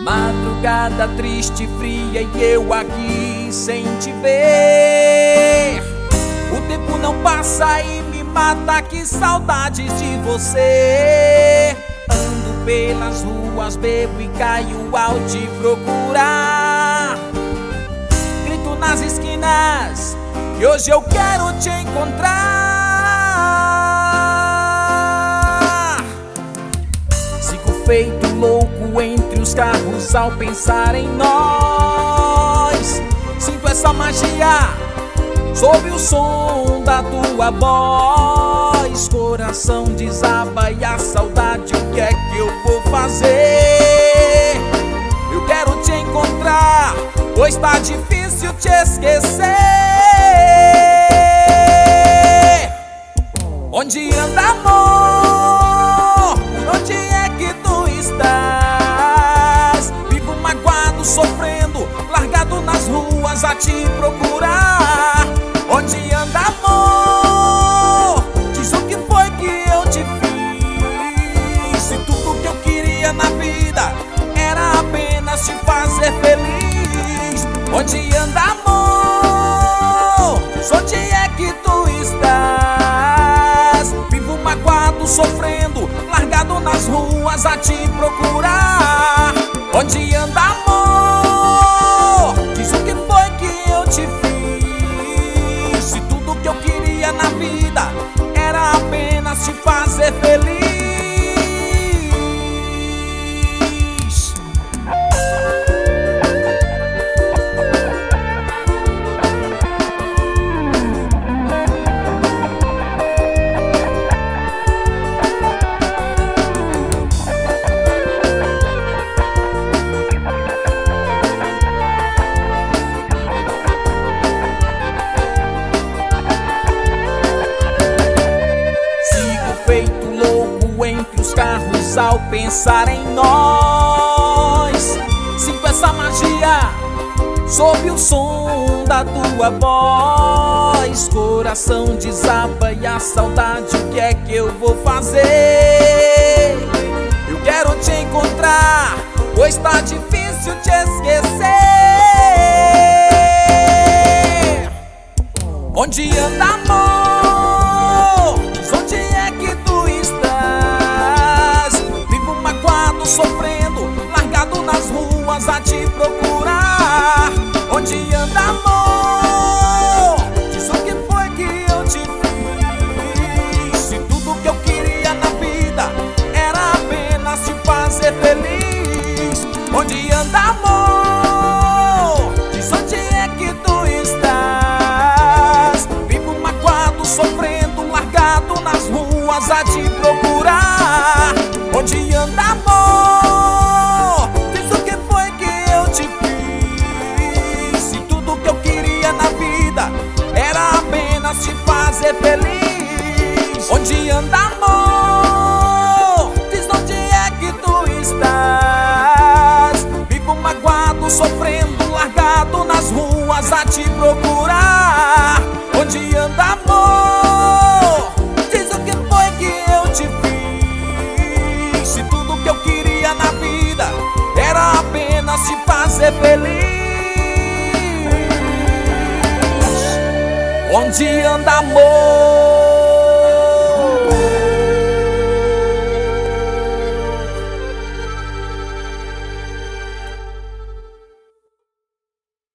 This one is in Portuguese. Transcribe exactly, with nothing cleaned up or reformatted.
Madrugada triste, fria e eu aqui sem te ver. O tempo não passa e me mata, que saudades de você. Ando pelas ruas, bebo e caio ao te procurar. Grito nas esquinas que hoje eu quero te encontrar. Sigo feito louco entre os carros ao pensar em nós. Sinto essa magia sob o som da tua voz. Coração desaba e a saudade, o que é que eu vou fazer? Eu quero te encontrar, pois tá difícil te esquecer. Onde anda, amor? Por onde é que tu estás? Vivo magoado, sofrendo, largado nas ruas a te procurar. Onde anda, amor? Diz o que foi que eu te fiz. Se tudo que eu queria na vida era apenas te fazer feliz. Onde anda, amor? Diz onde é que tu estás? Vivo magoado, sofrendo, largado nas ruas a te procurar. Onde anda, amor? Diz o que foi que eu te fiz. Se tudo que eu queria na vida era apenas te fazer feliz. Carros ao pensar em nós. Sinto essa magia sob o som da tua voz. Coração desaba e a saudade, o que é que eu vou fazer? Eu quero te encontrar, pois tá difícil te esquecer. Onde anda, amor? Diz onde é que tu estás? Vivo magoado, sofrendo, largado nas ruas a te procurar. Onde anda, amor? Diz o que foi que eu te fiz. Se tudo que eu queria na vida era apenas te fazer feliz. Onde anda, amor? Diz onde é que tu estás? Vivo magoado, sofrendo, largado nas ruas a te procurar. Onde anda, amor? Diz o que foi que eu te fiz. Se tudo que eu queria na vida era apenas te fazer feliz. Onde anda, amor? Diz onde é que tu estás? Vivo magoado, sofrendo, largado nas ruas a te procurar. Onde anda, amor? Diz o que foi que eu te fiz. Se tudo que eu queria na vida era apenas te fazer feliz. Onde anda, amor?